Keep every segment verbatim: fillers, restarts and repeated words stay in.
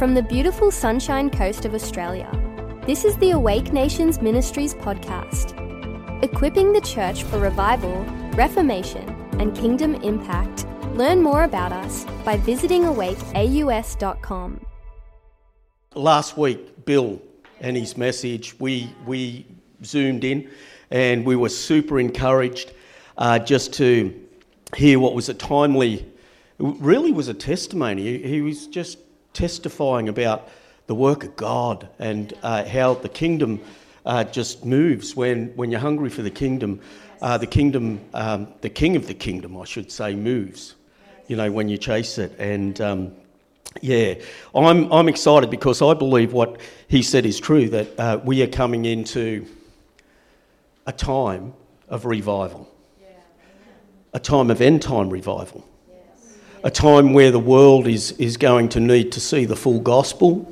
From the beautiful Sunshine Coast of Australia, this is the Awake Nations Ministries podcast, equipping the church for revival, reformation, and kingdom impact. Learn more about us by visiting awake a u s dot com. Last week, Bill and his message, we we zoomed in and we were super encouraged uh, just to hear what was a timely, really was a testimony. He, he was just testifying about the work of God and uh, how the kingdom uh, just moves when, when you're hungry for the kingdom. Uh, the kingdom, um, the king of the kingdom, I should say, moves, you know, when you chase it. And um, yeah, I'm I'm excited because I believe what he said is true, that uh, we are coming into a time of revival, a time of end time revival. A time where the world is, is going to need to see the full gospel,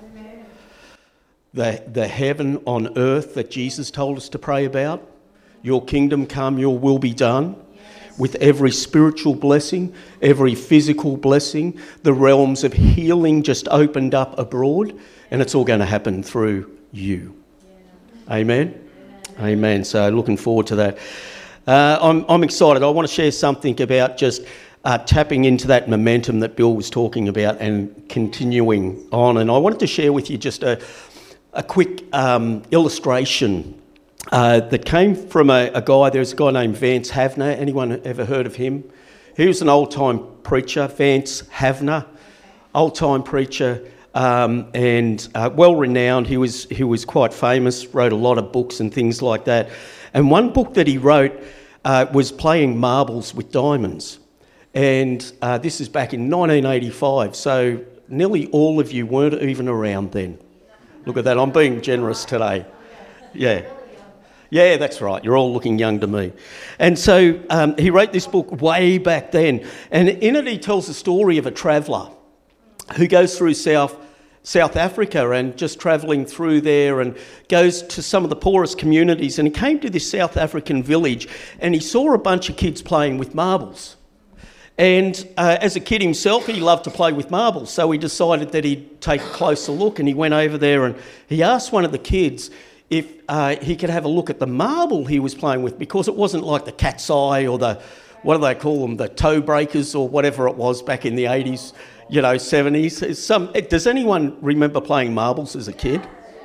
the, the heaven on earth that Jesus told us to pray about. Your kingdom come, your will be done, with every spiritual blessing, every physical blessing, the realms of healing just opened up abroad, and it's all going to happen through you. Amen? Amen. So looking forward to that. Uh, I'm, I'm excited. I want to share something about just Uh, tapping into that momentum that Bill was talking about and continuing on. And I wanted to share with you just a, a quick um, illustration uh, that came from a, a guy. There's a guy named Vance Havner. Anyone ever heard of him? He was an old-time preacher, Vance Havner, old-time preacher um, and uh, well-renowned. He was, he was quite famous, wrote a lot of books and things like that. And one book that he wrote uh, was Playing Marbles with Diamonds. And uh, this is back in nineteen eighty-five, so nearly all of you weren't even around then. Look at that, I'm being generous today. Yeah, yeah, that's right, you're all looking young to me. And so um, he wrote this book way back then, and in it he tells the story of a traveller who goes through South, South Africa and just travelling through there and goes to some of the poorest communities, and he came to this South African village and he saw a bunch of kids playing with marbles. And uh, as a kid himself, he loved to play with marbles, so he decided that he'd take a closer look, and he went over there and he asked one of the kids if uh, he could have a look at the marble he was playing with, because it wasn't like the cat's eye or the, what do they call them, the toe breakers or whatever it was back in the eighties, you know, seventies. Some, does anyone remember playing marbles as a kid?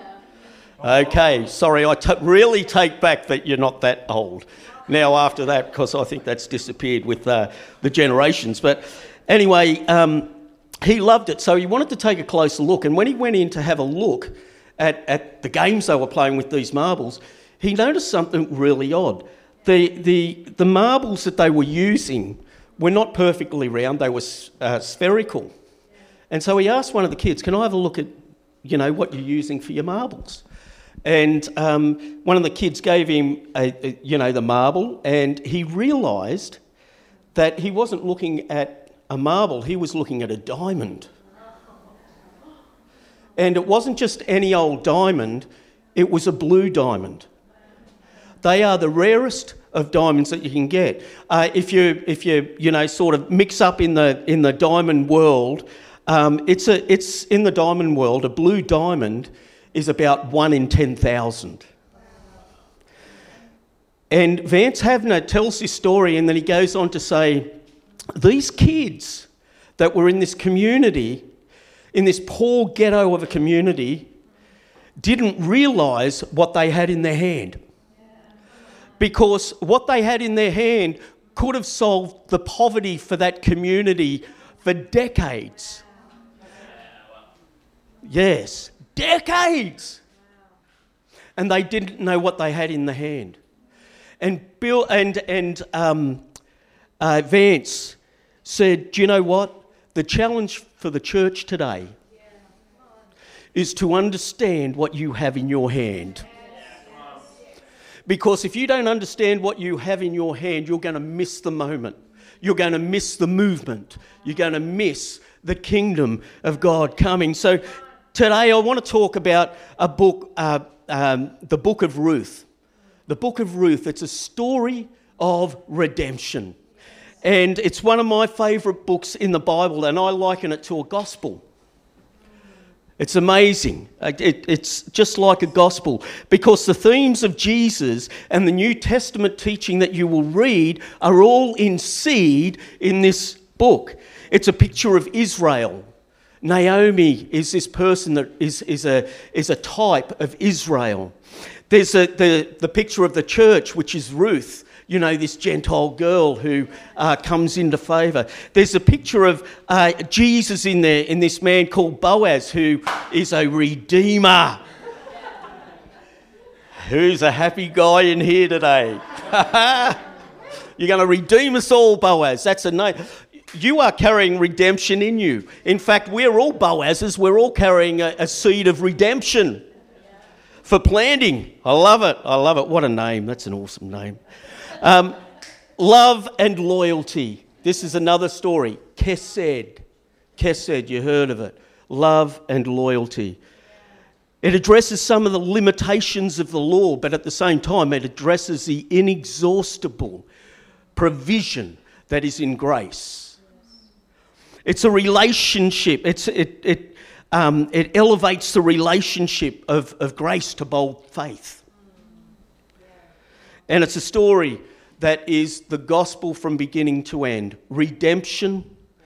Okay, sorry, I t- really take back that you're not that old now after that, because I think that's disappeared with uh, the generations. But anyway, um, he loved it, so he wanted to take a closer look. And when he went in to have a look at, at the games they were playing with these marbles, he noticed something really odd. The, the, the marbles that they were using were not perfectly round, they were uh, spherical. And so he asked one of the kids, "Can I have a look at, you know, what you're using for your marbles?" And um, one of the kids gave him, a, a, you know, the marble, and he realised that he wasn't looking at a marble, he was looking at a diamond. And it wasn't just any old diamond, it was a blue diamond. They are the rarest of diamonds that you can get. Uh, if you, if you, you know, sort of mix up in the in the diamond world, um, it's a, it's in the diamond world, a blue diamond is about one in ten thousand. And Vance Havner tells this story, and then he goes on to say, these kids that were in this community, in this poor ghetto of a community, didn't realise what they had in their hand. Because what they had in their hand could have solved the poverty for that community for decades. Yes. Decades! And they didn't know what they had in the hand. And Bill and and um, uh, Vance said, "Do you know what? The challenge for the church today is to understand what you have in your hand. Because if you don't understand what you have in your hand, you're going to miss the moment. You're going to miss the movement. You're going to miss the kingdom of God coming." So today I want to talk about a book, uh, um, the Book of Ruth. The Book of Ruth, it's a story of redemption. And it's one of my favourite books in the Bible, and I liken it to a gospel. It's amazing. It, it's just like a gospel, because the themes of Jesus and the New Testament teaching that you will read are all in seed in this book. It's a picture of Israel. Naomi is this person that is, is, a, is a type of Israel. There's a, the, the picture of the church, which is Ruth. You know, this Gentile girl who uh, comes into favour. There's a picture of uh, Jesus in there, in this man called Boaz, who is a redeemer. Who's a happy guy in here today? You're going to redeem us all, Boaz. That's a name. You are carrying redemption in you. In fact, we're all Boazes. We're all carrying a, a seed of redemption for planting. I love it. I love it. What a name. That's an awesome name. Um, love and loyalty. This is another story. Chesed. Chesed, you heard of it. Love and loyalty. It addresses some of the limitations of the law, but at the same time it addresses the inexhaustible provision that is in grace. It's a relationship. It's, it, it, um, it elevates the relationship of, of grace to bold faith. And it's a story that is the gospel from beginning to end. Redemption,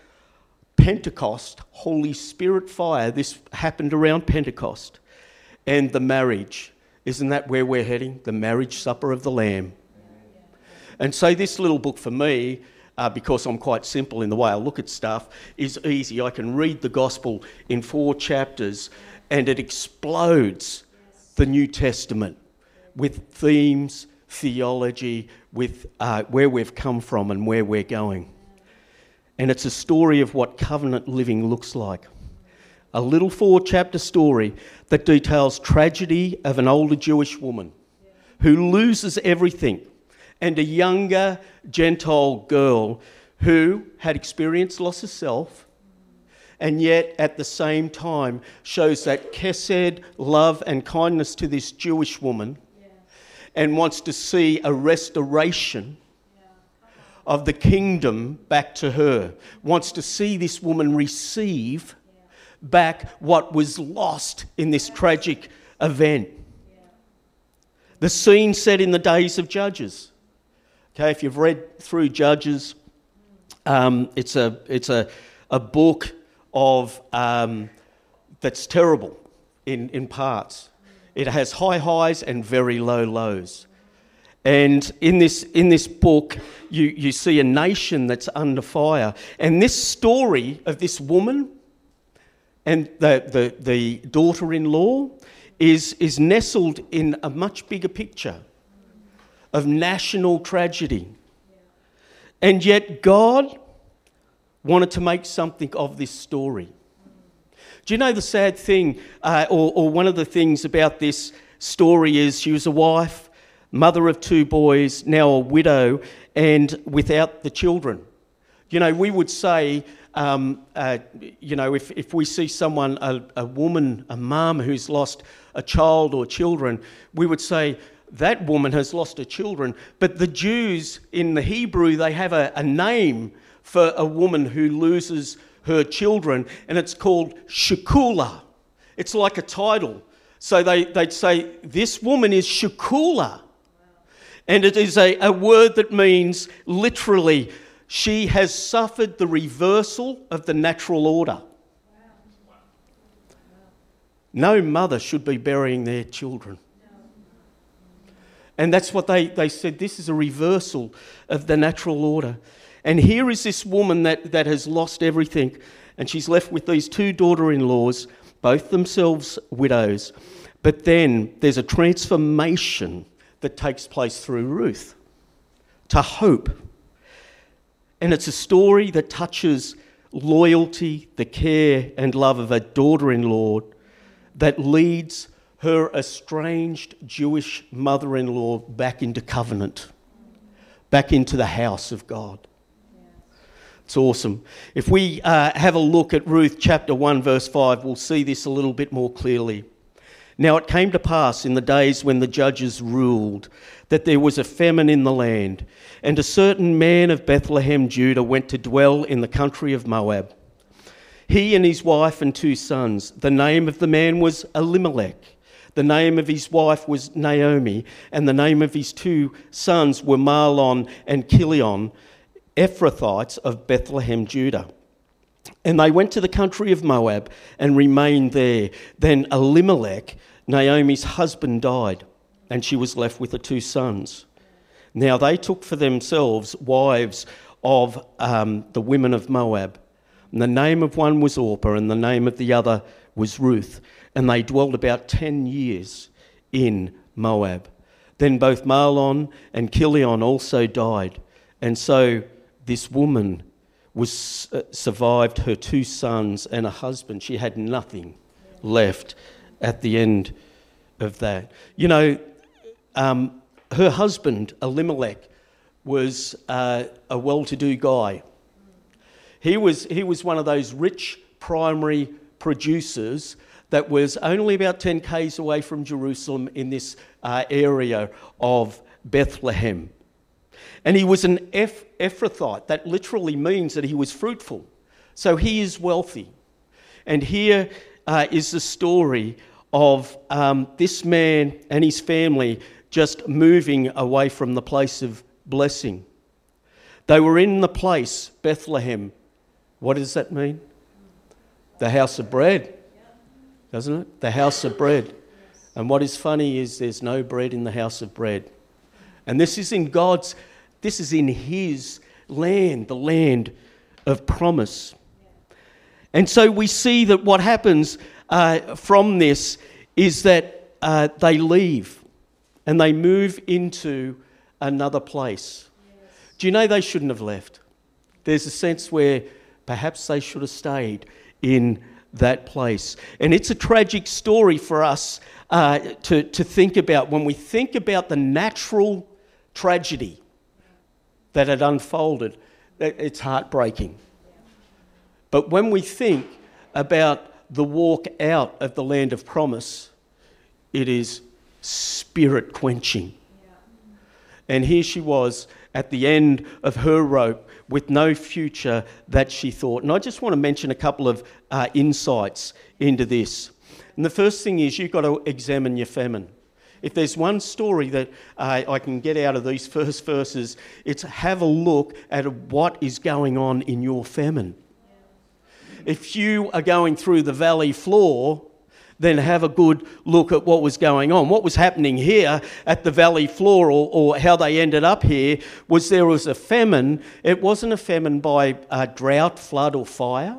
Pentecost, Holy Spirit fire. This happened around Pentecost. And the marriage. Isn't that where we're heading? The marriage supper of the Lamb. And so this little book for me, uh, because I'm quite simple in the way I look at stuff, is easy. I can read the gospel in four chapters and it explodes the New Testament with themes, theology, with uh, where we've come from and where we're going. And it's a story of what covenant living looks like. A little four-chapter story that details tragedy of an older Jewish woman who loses everything, and a younger Gentile girl who had experienced loss of self, and yet at the same time shows that chesed, love and kindness to this Jewish woman, and wants to see a restoration of the kingdom back to her. Wants to see this woman receive back what was lost in this tragic event. The scene set in the days of Judges. Okay, if you've read through Judges, um, it's a it's a a book of um, that's terrible in in parts. It has high highs and very low lows. And in this in this book, you, you see a nation that's under fire. And this story of this woman and the, the, the daughter-in-law is, is nestled in a much bigger picture of national tragedy. And yet God wanted to make something of this story. Do you know the sad thing, uh, or, or one of the things about this story is she was a wife, mother of two boys, now a widow, and without the children. You know, we would say, um, uh, you know, if, if we see someone, a, a woman, a mum who's lost a child or children, we would say, that woman has lost her children. But the Jews, in the Hebrew, they have a, a name for a woman who loses her children, and it's called Shekula. It's like a title. So they, they'd say, this woman is Shekula. And it is a, a word that means, literally, she has suffered the reversal of the natural order. No mother should be burying their children. And that's what they, they said, this is a reversal of the natural order. And here is this woman that, that has lost everything, and she's left with these two daughter-in-laws, both themselves widows. But then there's a transformation that takes place through Ruth to hope. And it's a story that touches loyalty, the care and love of a daughter-in-law that leads her estranged Jewish mother-in-law back into covenant, back into the house of God. It's awesome. If we uh, have a look at Ruth chapter one verse five, we'll see this a little bit more clearly. Now it came to pass in the days when the judges ruled that there was a famine in the land, and a certain man of Bethlehem, Judah, went to dwell in the country of Moab. he and his wife and two sons. The name of the man was Elimelech. The name of his wife was Naomi, and the name of his two sons were Mahlon and Chilion, Ephrathites of Bethlehem, Judah. And they went to the country of Moab and remained there. Then Elimelech, Naomi's husband, died, and she was left with the two sons. Now they took for themselves wives of um, the women of Moab. And the name of one was Orpah, and the name of the other was Ruth. And they dwelled about ten years in Moab. Then both Mahlon and Chilion also died. And so this woman was uh, survived her two sons and a husband. She had nothing left at the end of that. You know, um, her husband, Elimelech, was uh, a well-to-do guy. He was, he was one of those rich primary producers that was only about ten k's away from Jerusalem in this uh, area of Bethlehem. And he was an Eph- Ephrathite. That literally means that he was fruitful. So he is wealthy. And here uh, is the story of um, this man and his family just moving away from the place of blessing. They were in the place, Bethlehem. What does that mean? The house of bread, doesn't it? The house of bread. And what is funny is there's no bread in the house of bread. And this is in God's, this is in his land, the land of promise. And so we see that what happens uh, from this is that uh, they leave and they move into another place. Yes. Do you know they shouldn't have left? There's a sense where perhaps they should have stayed in that place. And it's a tragic story for us uh, to, to think about when we think about the natural tragedy that had unfolded. It's heartbreaking. But when we think about the walk out of the land of promise, it is spirit quenching. And here she was at the end of her rope with no future that she thought. And I just want to mention a couple of uh, insights into this. And the first thing is you've got to examine your famine. If there's one story that uh, I can get out of these first verses, it's have a look at what is going on in your famine. If you are going through the valley floor, then have a good look at what was going on. What was happening here at the valley floor, or, or how they ended up here, was there was a famine. It wasn't a famine by uh, drought, flood or fire.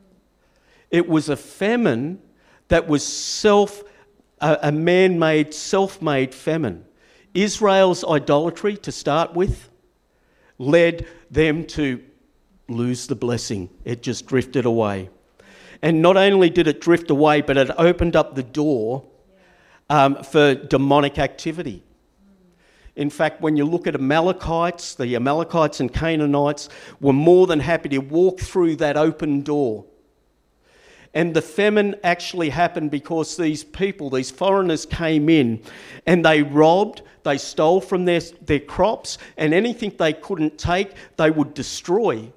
It was a famine that was self, uh, a man-made, self-made famine. Israel's idolatry, to start with, led them to lose the blessing. It just drifted away. And not only did it drift away, but it opened up the door um, for demonic activity. In fact, when you look at Amalekites, the Amalekites and Canaanites were more than happy to walk through that open door. And the famine actually happened because these people, these foreigners came in and they robbed, they stole from their, their crops, and anything they couldn't take, they would destroy,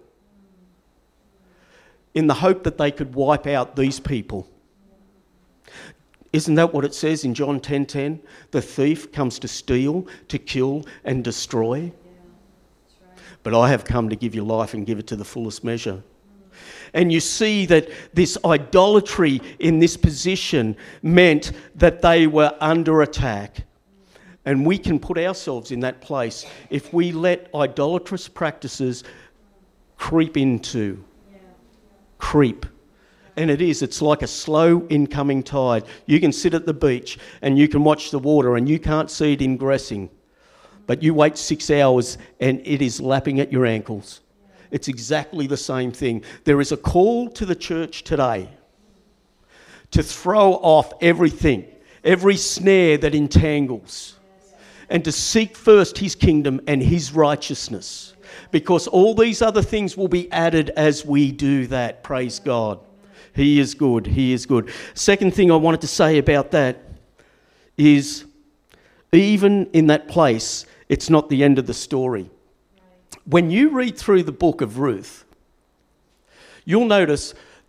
in the hope that they could wipe out these people. Isn't that what it says in John ten ten? The thief comes to steal, to kill and destroy. Yeah, that's right. But I have come to give you life and give it to the fullest measure. Mm. And you see that this idolatry in this position meant that they were under attack. Mm. And we can put ourselves in that place if we let idolatrous practices creep into creep. And it is, it's like a slow incoming tide. You can sit at the beach and you can watch the water and you can't see it ingressing. But you wait six hours and it is lapping at your ankles. It's exactly the same thing. There is a call to the church today to throw off everything, every snare that entangles, and to seek first his kingdom and his righteousness. Because all these other things will be added as we do that. Praise God. He is good. He is good. Second thing I wanted to say about that is even in that place, it's not the end of the story. When you read through the book of Ruth, you'll notice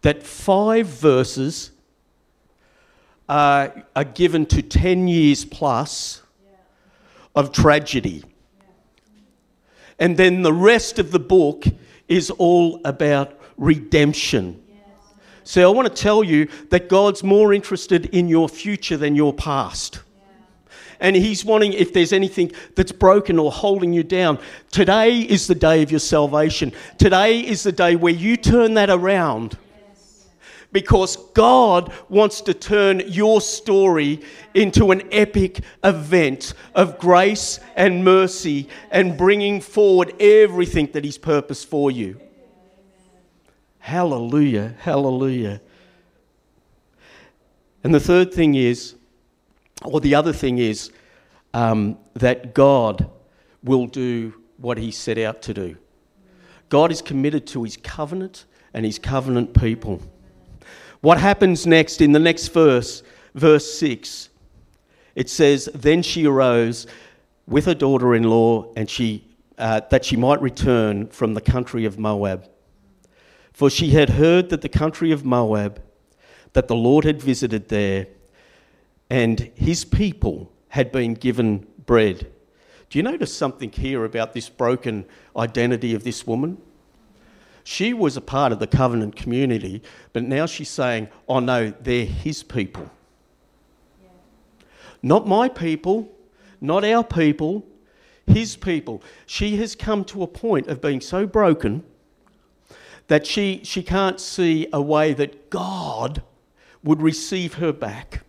that five verses are, are given to ten years plus of tragedy. And then the rest of the book is all about redemption. So I want to tell you that God's more interested in your future than your past. And he's wanting, if there's anything that's broken or holding you down, today is the day of your salvation. Today is the day where you turn that around. Because God wants to turn your story into an epic event of grace and mercy and bringing forward everything that he's purposed for you. Hallelujah, hallelujah. And the third thing is, or the other thing is, um, that God will do what he set out to do. God is committed to his covenant and his covenant people. What happens next in the next verse, verse six, it says, then she arose with her daughter-in-law and she uh, that she might return from the country of Moab. For she had heard that the country of Moab, that the Lord had visited there, and his people had been given bread. Do you notice something here about this broken identity of this woman? She was a part of the covenant community, but now she's saying, oh no, they're his people. Yeah. Not my people, not our people, his people. She has come to a point of being so broken that she, she can't see a way that God would receive her back.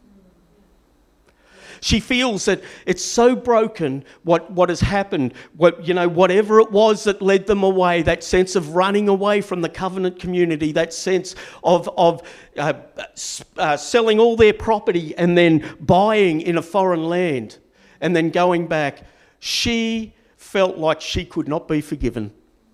She feels that it's so broken what, what has happened, what, you know, whatever it was that led them away, that sense of running away from the covenant community, that sense of, of uh, uh, selling all their property and then buying in a foreign land and then going back. She felt like she could not be forgiven.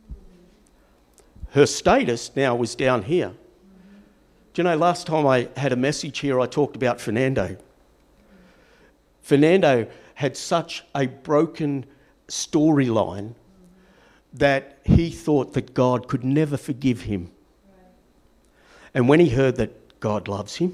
Her status now was down here. Do you know, last time I had a message here, I talked about Fernando. Fernando had such a broken storyline that he thought that God could never forgive him. And when he heard that God loves him,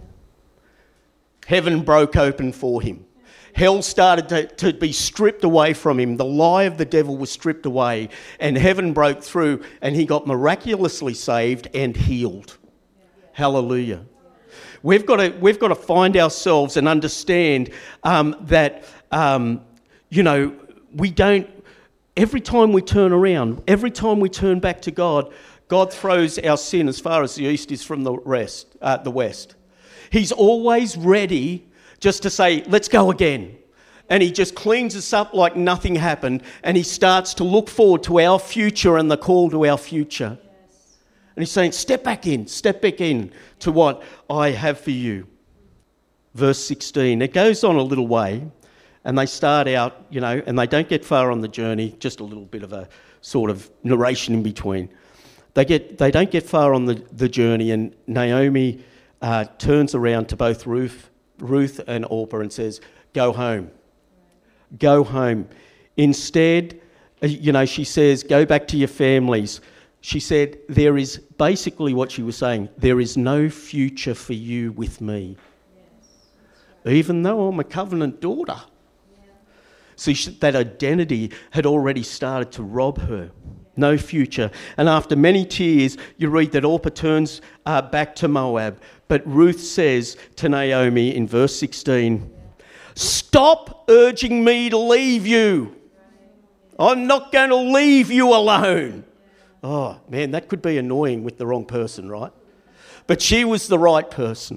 heaven broke open for him. Hell started to, to be stripped away from him. The lie of the devil was stripped away and heaven broke through and he got miraculously saved and healed. Hallelujah. We've got to we've got to find ourselves and understand um, that, um, you know, we don't, every time we turn around, every time we turn back to God, God throws our sin as far as the east is from the rest, uh, the west. He's always ready just to say, let's go again. And he just cleans us up like nothing happened and he starts to look forward to our future and the call to our future. And he's saying, step back in, step back in to what I have for you. Verse sixteen, it goes on a little way and they start out, you know, and they don't get far on the journey, just a little bit of a sort of narration in between. They get, they don't get far on the, the journey and Naomi uh, turns around to both Ruth, Ruth and Orpah and says, go home, go home. Instead, you know, she says, go back to your families. She said, there is basically what she was saying, there is no future for you with me. Yes, right. Even though I'm a covenant daughter. Yeah. See, that identity had already started to rob her. No future. And after many tears, you read that Orpah turns uh, back to Moab. But Ruth says to Naomi in verse sixteen, stop urging me to leave you. I'm not going to leave you alone. Oh, man, that could be annoying with the wrong person, right? But she was the right person.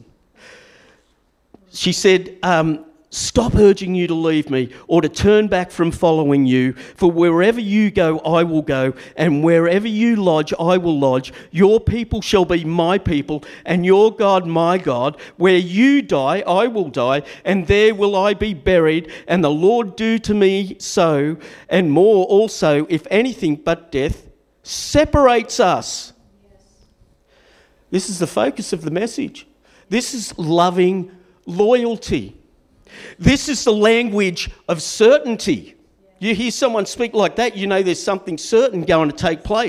She said, um, stop urging you to leave me or to turn back from following you. For wherever you go, I will go. And wherever you lodge, I will lodge. Your people shall be my people and your God my God. Where you die, I will die. And there will I be buried. And the Lord do to me so and more also, if anything but death separates us. Yes. This is the focus of the message. This is loving loyalty. This is the language of certainty. You hear someone speak like that, you know there's something certain going to take place.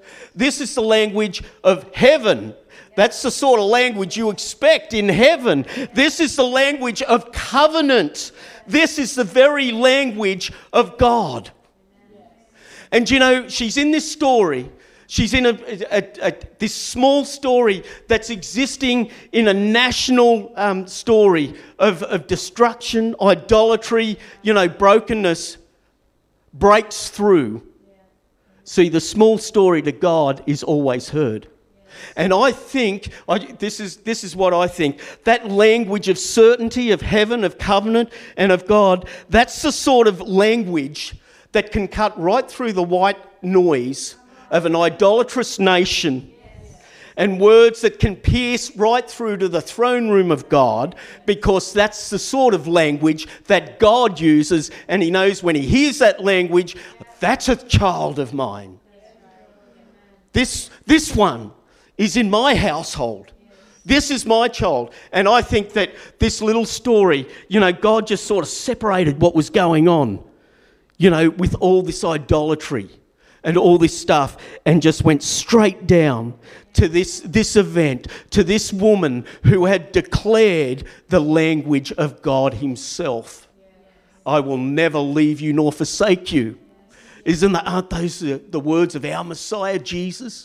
This is the language of heaven. That's the sort of language you expect in heaven. This is the language of covenant. This is the very language of God. And you know, she's in this story. She's in a, a, a, this small story that's existing in a national um, story of, of destruction, idolatry, you know, brokenness, breaks through. See, the small story to God is always heard. And I think, I, this is this is what I think, that language of certainty, of heaven, of covenant, and of God, that's the sort of language that can cut right through the white noise of an idolatrous nation, and words that can pierce right through to the throne room of God, because that's the sort of language that God uses, and he knows when he hears that language, that's a child of mine. This, this one is in my household. This is my child. And I think that this little story, you know, God just sort of separated what was going on, you know, with all this idolatry and all this stuff, and just went straight down to this, this event, to this woman who had declared the language of God himself. I will never leave you nor forsake you. Isn't that, aren't those the, the words of our Messiah, Jesus?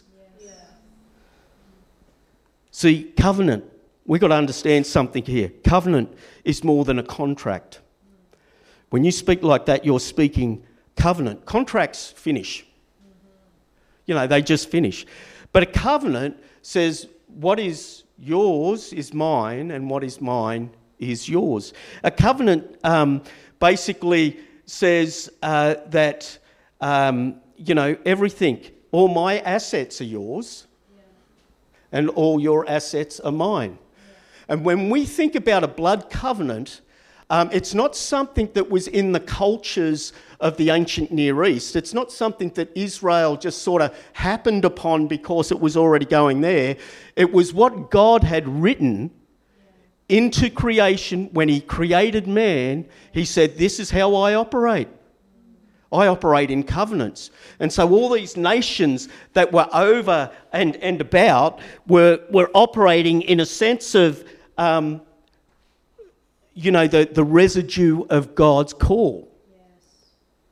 See, covenant, we've got to understand something here. Covenant is more than a contract. When you speak like that, you're speaking covenant. Contracts finish. You know, they just finish. But a covenant says what is yours is mine, and what is mine is yours. A covenant um, basically says uh, that, um, you know, everything, all my assets are yours, and all your assets are mine. And when we think about a blood covenant, um, it's not something that was in the cultures of the ancient Near East. It's not something that Israel just sort of happened upon because it was already going there. It was what God had written into creation. When he created man, he said, this is how I operate. I operate in covenants. And so all these nations that were over and, and about were, were operating in a sense of, um, you know, the, the residue of God's call. Yes.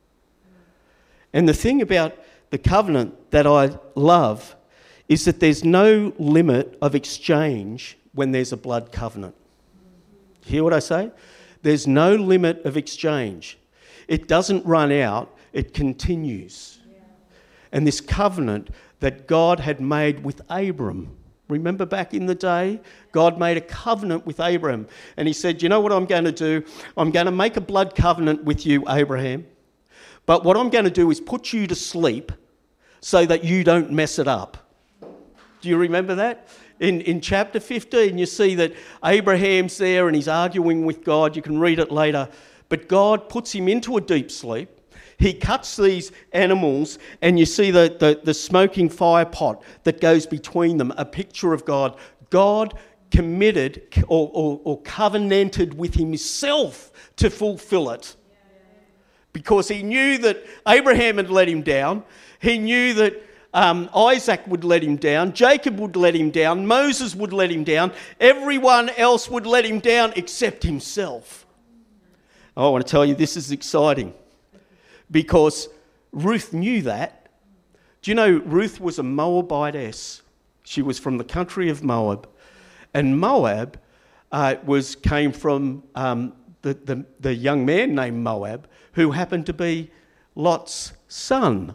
And the thing about the covenant that I love is that there's no limit of exchange when there's a blood covenant. Hear what I say? There's no limit of exchange. It doesn't run out, it continues. Yeah. And this covenant that God had made with Abram, remember back in the day, God made a covenant with Abraham, and he said, you know what I'm going to do? I'm going to make a blood covenant with you, Abraham, but what I'm going to do is put you to sleep so that you don't mess it up. Do you remember that? In, in chapter fifteen, you see that Abraham's there and he's arguing with God. You can read it later. But God puts him into a deep sleep. He cuts these animals, and you see the, the, the smoking fire pot that goes between them, a picture of God. God committed or, or, or covenanted with himself to fulfill it. Because he knew that Abraham had let him down. He knew that um, Isaac would let him down. Jacob would let him down. Moses would let him down. Everyone else would let him down except himself. I want to tell you, this is exciting because Ruth knew that. Do you know Ruth was a Moabitess? She was from the country of Moab. And Moab uh, was came from um, the, the, the young man named Moab, who happened to be Lot's son.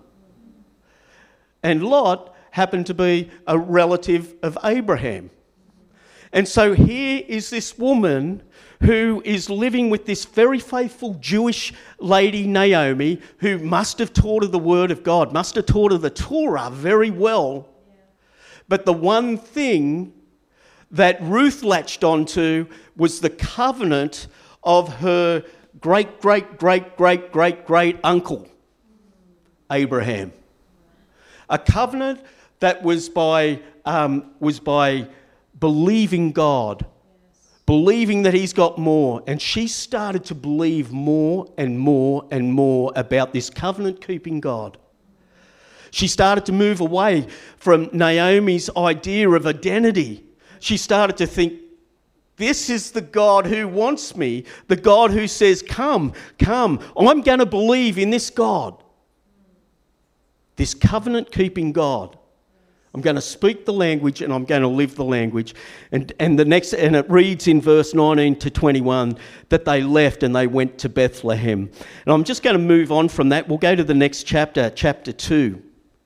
And Lot happened to be a relative of Abraham. And so here is this woman who is living with this very faithful Jewish lady, Naomi, who must have taught her the word of God, must have taught her the Torah very well. Yeah. But the one thing that Ruth latched onto was the covenant of her great, great, great, great, great, great uncle, Abraham. A covenant that was by um, was by believing God, yes. Believing that he's got more. And she started to believe more and more and more about this covenant-keeping God. She started to move away from Naomi's idea of identity. She started to think, this is the God who wants me, the God who says, come, come. I'm going to believe in this God, this covenant-keeping God. I'm going to speak the language and I'm going to live the language. And, and, the next, and it reads in verse nineteen to twenty-one that they left and they went to Bethlehem. And I'm just going to move on from that. We'll go to the next chapter, chapter two.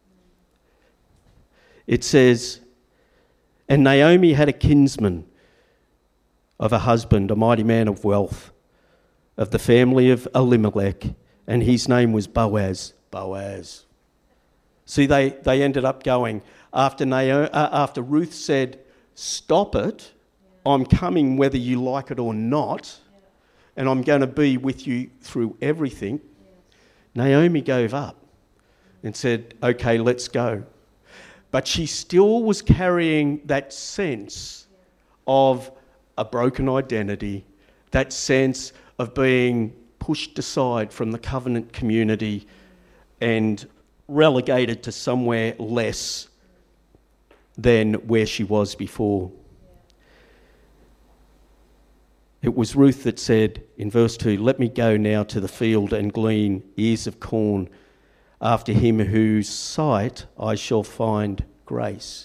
It says, and Naomi had a kinsman of a husband, a mighty man of wealth, of the family of Elimelech, and his name was Boaz. Boaz. See, they, they ended up going, after, Naomi, uh, after Ruth said, stop it, I'm coming whether you like it or not, and I'm going to be with you through everything. Naomi gave up and said, okay, let's go. But she still was carrying that sense of a broken identity, that sense of being pushed aside from the covenant community and relegated to somewhere less than where she was before. It was Ruth that said in verse two, let me go now to the field and glean ears of corn after him whose sight I shall find grace.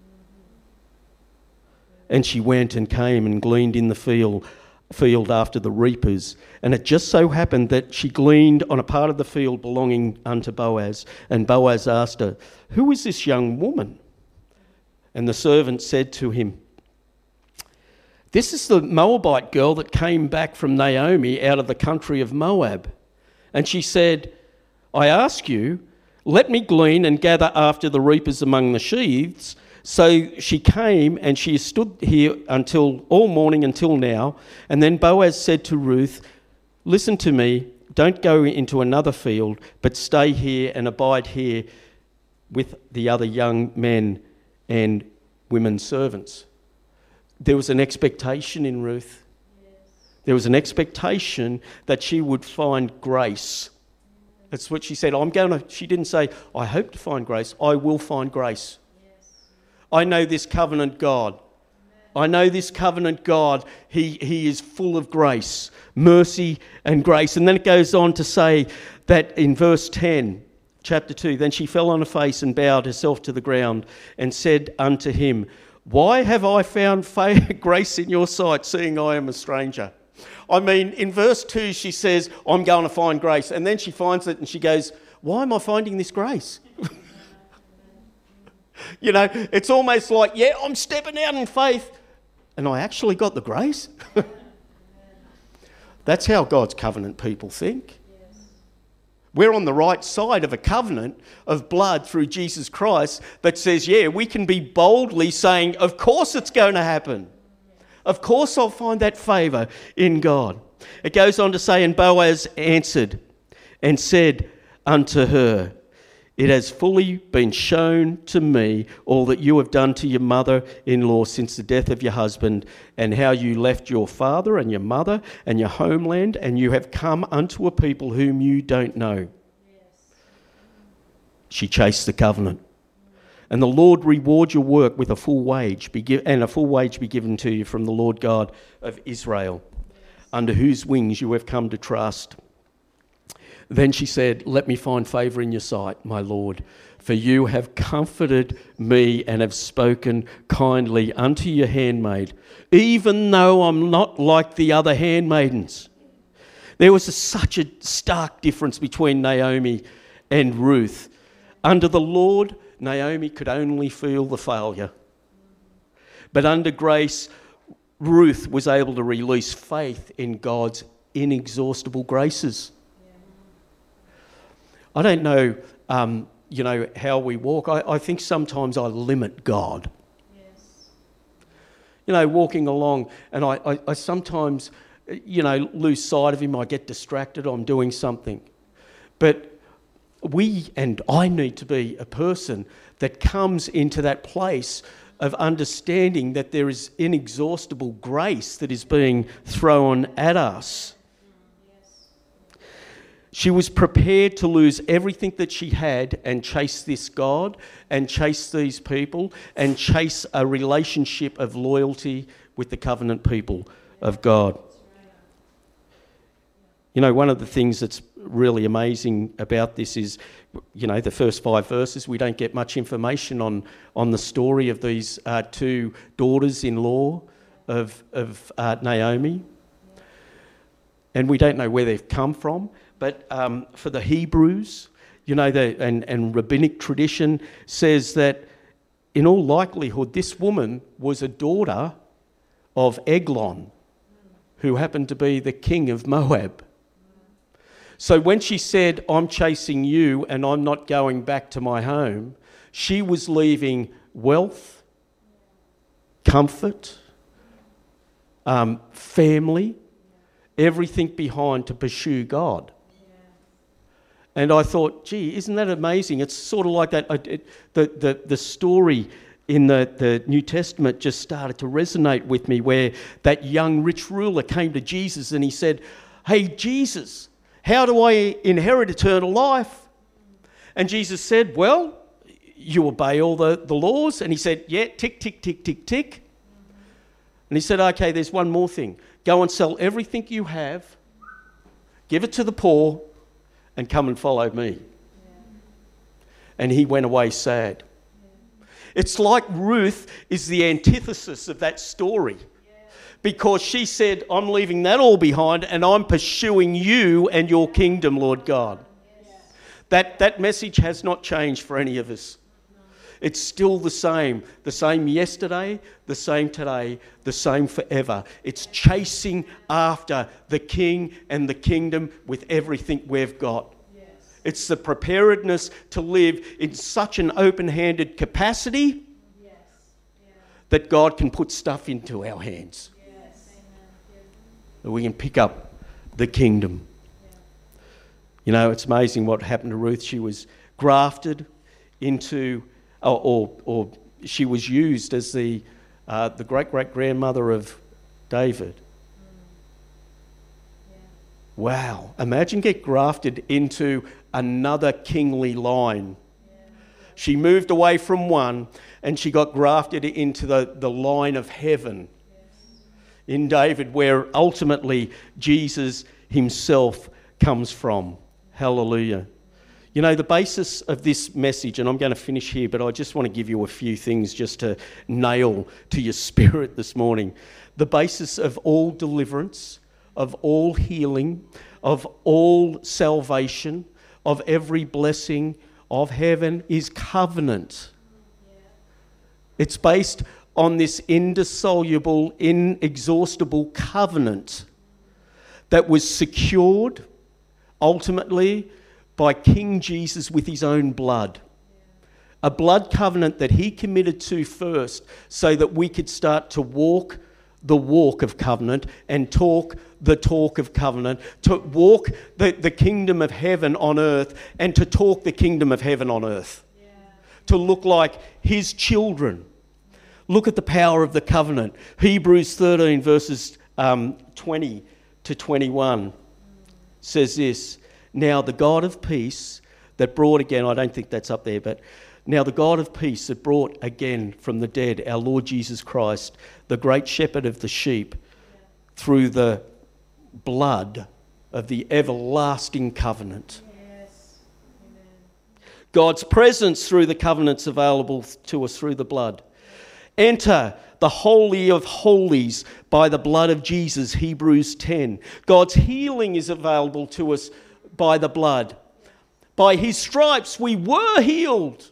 And she went and came and gleaned in the field, field after the reapers. And it just so happened that she gleaned on a part of the field belonging unto Boaz. And Boaz asked her, who is this young woman? And the servant said to him, this is the Moabite girl that came back from Naomi out of the country of Moab. And she said, I ask you, let me glean and gather after the reapers among the sheaves. So she came and she stood here until all morning until now. And then Boaz said to Ruth, listen to me, don't go into another field, but stay here and abide here with the other young men and women servants. There was an expectation in Ruth. Yes. There was an expectation that she would find grace. That's what she said. I'm going to, she didn't say, I hope to find grace. I will find grace. Yes. I know this covenant God. Amen. I know this covenant God. He, he is full of grace, mercy and grace. And then it goes on to say that in verse ten, chapter two, then she fell on her face and bowed herself to the ground and said unto him, why have I found favor, grace in your sight, seeing I am a stranger? I mean, in verse two, she says, I'm going to find grace. And then she finds it and she goes, why am I finding this grace? You know, it's almost like, yeah, I'm stepping out in faith and I actually got the grace. That's how God's covenant people think. We're on the right side of a covenant of blood through Jesus Christ that says, yeah, we can be boldly saying, of course it's going to happen. Of course I'll find that favour in God. It goes on to say, and Boaz answered and said unto her, it has fully been shown to me all that you have done to your mother-in-law since the death of your husband, and how you left your father and your mother and your homeland, and you have come unto a people whom you don't know. Yes. She chased the covenant. And the Lord reward your work with a full wage, be give, and a full wage be given to you from the Lord God of Israel, yes, under whose wings you have come to trust. Then she said, let me find favour in your sight, my Lord, for you have comforted me and have spoken kindly unto your handmaid, even though I'm not like the other handmaidens. There was a, such a stark difference between Naomi and Ruth. Under the Lord, Naomi could only feel the failure. But under grace, Ruth was able to release faith in God's inexhaustible graces. I don't know, um, you know, how we walk. I, I think sometimes I limit God. Yes. You know, walking along, and I, I, I sometimes, you know, lose sight of him. I get distracted. I'm doing something. But we and I need to be a person that comes into that place of understanding that there is inexhaustible grace that is being thrown at us. She was prepared to lose everything that she had and chase this God and chase these people and chase a relationship of loyalty with the covenant people of God. You know, one of the things that's really amazing about this is, you know, the first five verses, we don't get much information on, on the story of these uh, two daughters-in-law of, of uh, Naomi. And we don't know where they've come from. But um, for the Hebrews, you know, the, and, and rabbinic tradition says that in all likelihood, this woman was a daughter of Eglon, who happened to be the king of Moab. So when she said, I'm chasing you and I'm not going back to my home, she was leaving wealth, comfort, um, family, everything behind to pursue God. And I thought, gee, isn't that amazing? It's sort of like that. It, the, the, the story in the, the New Testament just started to resonate with me, where that young rich ruler came to Jesus and he said, hey, Jesus, how do I inherit eternal life? And Jesus said, well, you obey all the, the laws. And he said, yeah, tick, tick, tick, tick, tick. And he said, okay, there's one more thing. Go and sell everything you have, give it to the poor, and come and follow me. Yeah. And he went away sad. Yeah. It's like Ruth is the antithesis of that story. Yeah. Because she said, I'm leaving that all behind and I'm pursuing you and your kingdom, Lord God. Yes. That, that message has not changed for any of us. It's still the same. The same yesterday, the same today, the same forever. It's chasing after the King and the kingdom with everything we've got. Yes. It's the preparedness to live in such an open-handed capacity yes. yeah. that God can put stuff into our hands. Yes. That we can pick up the kingdom. Yeah. You know, it's amazing what happened to Ruth. She was grafted into... Or, or, or she was used as the uh, the great-great-grandmother of David. Mm. Yeah. Wow. Imagine get grafted into another kingly line. Yeah. She moved away from one and she got grafted into the, the line of heaven yes. in David, where ultimately Jesus himself comes from. Hallelujah. You know, the basis of this message, and I'm going to finish here, but I just want to give you a few things just to nail to your spirit this morning. The basis of all deliverance, of all healing, of all salvation, of every blessing of heaven is covenant. Yeah. It's based on this indissoluble, inexhaustible covenant that was secured ultimately by King Jesus with his own blood. A blood covenant that he committed to first so that we could start to walk the walk of covenant and talk the talk of covenant, to walk the, the kingdom of heaven on earth and to talk the kingdom of heaven on earth. Yeah. To look like his children. Look at the power of the covenant. Hebrews thirteen verses um, twenty to twenty-one says this, now the God of peace that brought again, I don't think that's up there, but now the God of peace that brought again from the dead our Lord Jesus Christ, the great shepherd of the sheep, through the blood of the everlasting covenant. Yes. Amen. God's presence through the covenants available to us through the blood. Enter the Holy of Holies by the blood of Jesus, Hebrews ten. God's healing is available to us by the blood. By his stripes we were healed.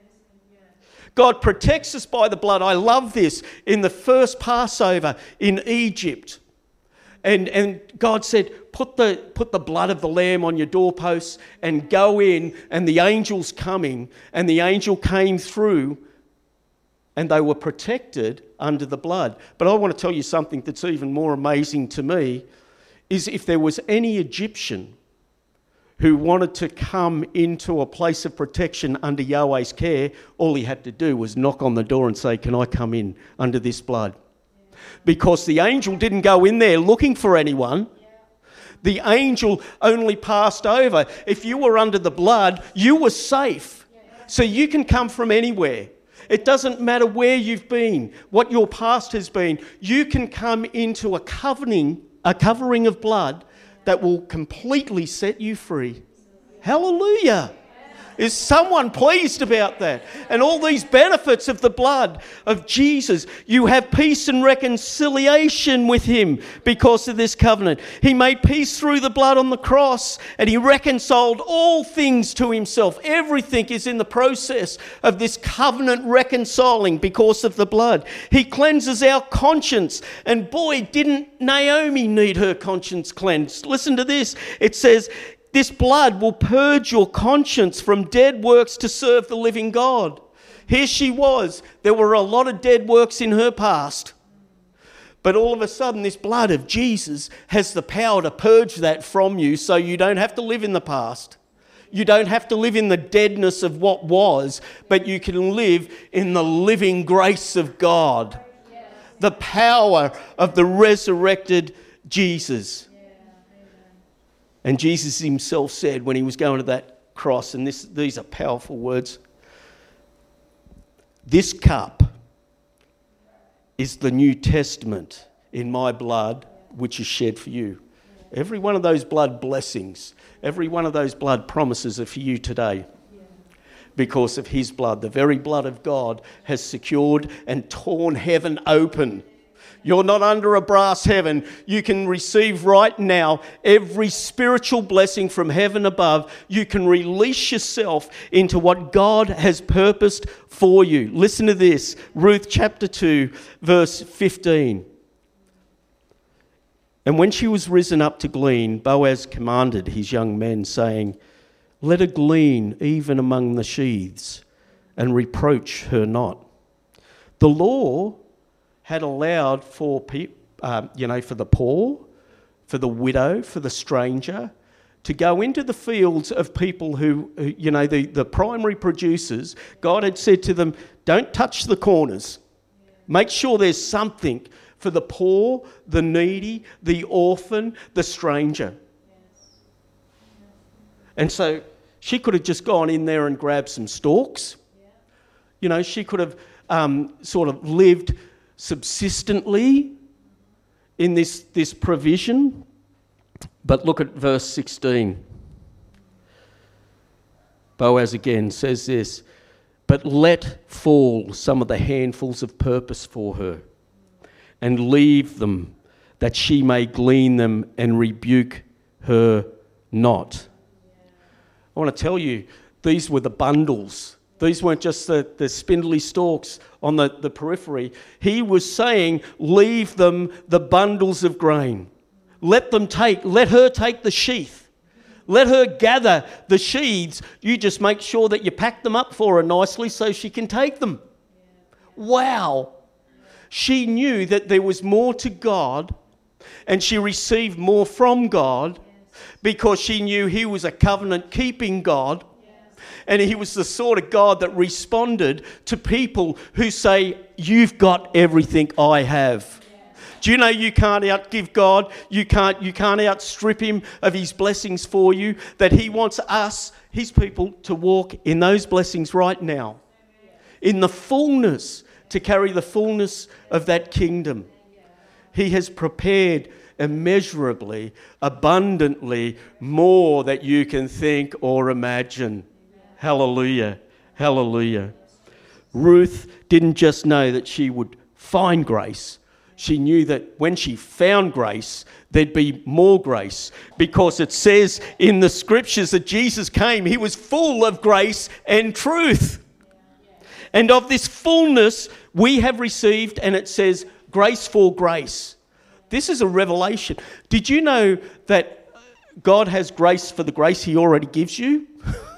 God protects us by the blood. I love this. In the first Passover in Egypt, and, and God said, put the, put the blood of the lamb on your doorposts and go in, and the angel's coming, and the angel came through and they were protected under the blood. But I want to tell you something that's even more amazing to me, is if there was any Egyptian who wanted to come into a place of protection under Yahweh's care, all he had to do was knock on the door and say, can I come in under this blood? Because the angel didn't go in there looking for anyone. The angel only passed over. If you were under the blood, you were safe. So you can come from anywhere. It doesn't matter where you've been, what your past has been. You can come into a covering, a covering of blood that will completely set you free. Hallelujah. Is someone pleased about that? And all these benefits of the blood of Jesus. You have peace and reconciliation with him because of this covenant. He made peace through the blood on the cross, and he reconciled all things to himself. Everything is in the process of this covenant reconciling because of the blood. He cleanses our conscience. And boy, didn't Naomi need her conscience cleansed. Listen to this. It says, this blood will purge your conscience from dead works to serve the living God. Here she was. There were a lot of dead works in her past. But all of a sudden, this blood of Jesus has the power to purge that from you so you don't have to live in the past. You don't have to live in the deadness of what was, but you can live in the living grace of God. The power of the resurrected Jesus. And Jesus himself said when he was going to that cross, and this, these are powerful words, this cup is the New Testament in my blood, which is shed for you. Every one of those blood blessings, every one of those blood promises are for you today. Because of his blood, the very blood of God has secured and torn heaven open. You're not under a brass heaven. You can receive right now every spiritual blessing from heaven above. You can release yourself into what God has purposed for you. Listen to this. Ruth chapter two, verse fifteen. And when she was risen up to glean, Boaz commanded his young men, saying, let her glean even among the sheaves, and reproach her not. The law had allowed for pe- uh, you know, for the poor, for the widow, for the stranger, to go into the fields of people who, who you know, the, the primary producers. God had said to them, don't touch the corners. Make sure there's something for the poor, the needy, the orphan, the stranger. And so she could have just gone in there and grabbed some stalks. You know, she could have um, sort of lived subsistently in this, this provision. But look at verse sixteen. Boaz again says this, but let fall some of the handfuls of purpose for her, and leave them, that she may glean them and rebuke her not. I want to tell you, these were the bundles. These weren't just the, the spindly stalks on the, the periphery. He was saying, leave them the bundles of grain. Let them take, let her take the sheath. Let her gather the sheaves. You just make sure that you pack them up for her nicely so she can take them. Wow. She knew that there was more to God, and she received more from God because she knew he was a covenant-keeping God. And he was the sort of God that responded to people who say, you've got everything I have. Do you know you can't outgive God? You can't, you can't outstrip him of his blessings for you. That he wants us, his people, to walk in those blessings right now. In the fullness, to carry the fullness of that kingdom. He has prepared immeasurably, abundantly more that you can think or imagine. Hallelujah. Hallelujah. Ruth didn't just know that she would find grace. She knew that when she found grace, there'd be more grace. Because it says in the scriptures that Jesus came, he was full of grace and truth. And of this fullness we have received, and it says grace for grace. This is a revelation. Did you know that God has grace for the grace he already gives you?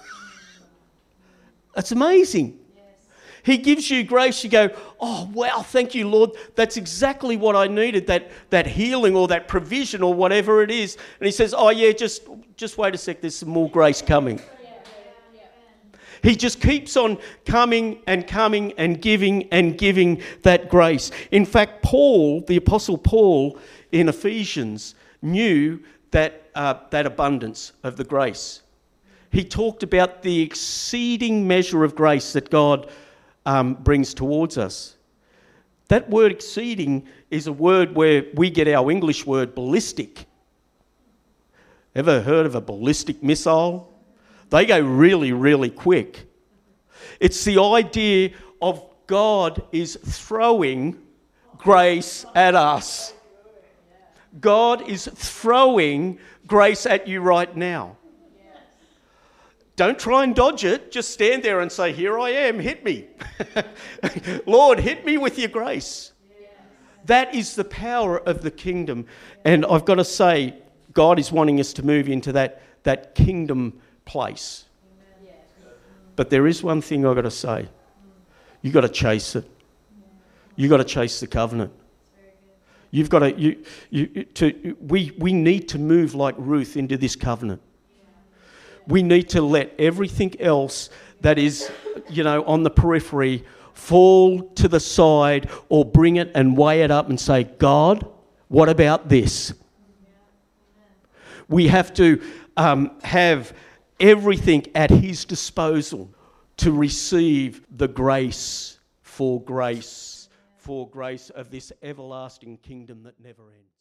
That's amazing. Yes. He gives you grace. You go, oh, wow, thank you, Lord. That's exactly what I needed, that, that healing or that provision or whatever it is. And he says, oh, yeah, just, just wait a sec. There's some more grace coming. He just keeps on coming and coming and giving and giving that grace. In fact, Paul, the Apostle Paul in Ephesians, knew that, uh, that abundance of the grace. He talked about the exceeding measure of grace that God um, brings towards us. That word exceeding is a word where we get our English word ballistic. Ever heard of a ballistic missile? They go really, really quick. It's the idea of God is throwing grace at us. God is throwing grace at you right now. Don't try and dodge it. Just stand there and say, here I am, hit me. Lord, hit me with your grace. That is the power of the kingdom. And I've got to say, God is wanting us to move into that, that kingdom place. But there is one thing I've got to say. You've got to chase it. You've got to chase the covenant. You've got to, you, you, to, we, we need to move like Ruth into this covenant. We need to let everything else that is, you know, on the periphery fall to the side, or bring it and weigh it up and say, God, what about this? We have to um, have everything at his disposal to receive the grace for grace, for grace of this everlasting kingdom that never ends.